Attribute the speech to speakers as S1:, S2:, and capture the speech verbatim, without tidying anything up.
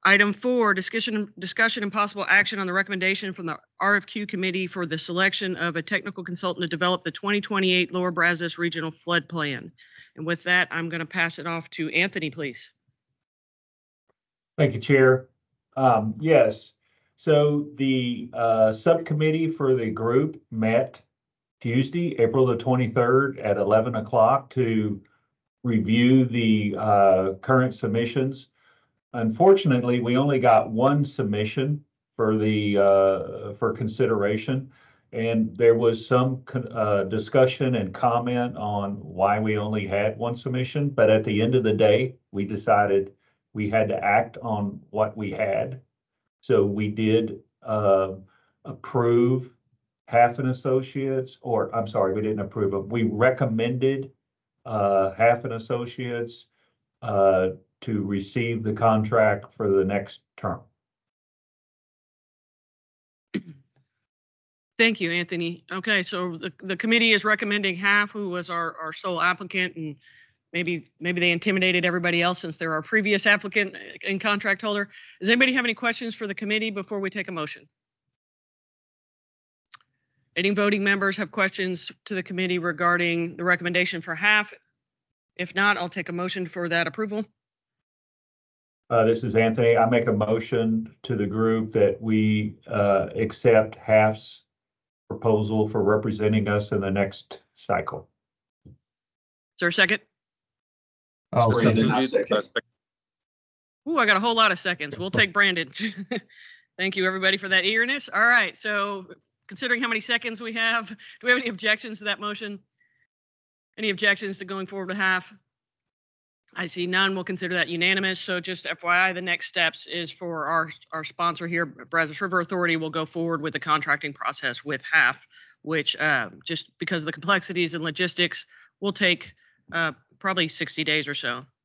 S1: Item four, discussion, discussion and possible action on the recommendation from the R F Q committee for the selection of a technical consultant to develop the twenty twenty-eight Lower Brazos Regional Flood Plan. And with that, I'm going to pass it off to Anthony, please.
S2: Thank you, Chair. Um, yes, so the uh, subcommittee for the group met Tuesday, April the twenty-third at eleven o'clock to review the uh, current submissions. Unfortunately, we only got one submission for the uh, for consideration, and there was some uh, discussion and comment on why we only had one submission. But at the end of the day, we decided we had to act on what we had. So we did uh, approve Hafen Associates, or I'm sorry, we didn't approve them. We recommended uh, Hafen Associates uh, to receive the contract for the next term.
S1: Thank you, Anthony. Okay, so the, the committee is recommending H A F, who was our, our sole applicant, and maybe maybe they intimidated everybody else since they're our previous applicant and contract holder. Does anybody have any questions for the committee before we take a motion? Any voting members have questions to the committee regarding the recommendation for H A F? If not, I'll take a motion for that approval.
S2: Uh, this is Anthony. I make a motion to the group that we uh, accept H A F's proposal for representing us in the next cycle.
S1: Is there a second?
S3: I'll second. I'll second.
S1: Ooh, I got a whole lot of seconds. We'll take Brandon. Thank you, everybody, for that eagerness. All right, so considering how many seconds we have, do we have any objections to that motion? Any objections to going forward with H A F? I see none. We'll consider that unanimous. So just F Y I, the next steps is for our, our sponsor here, Brazos River Authority, will go forward with the contracting process with H A F, which uh, just because of the complexities and logistics will take uh, probably sixty days or so.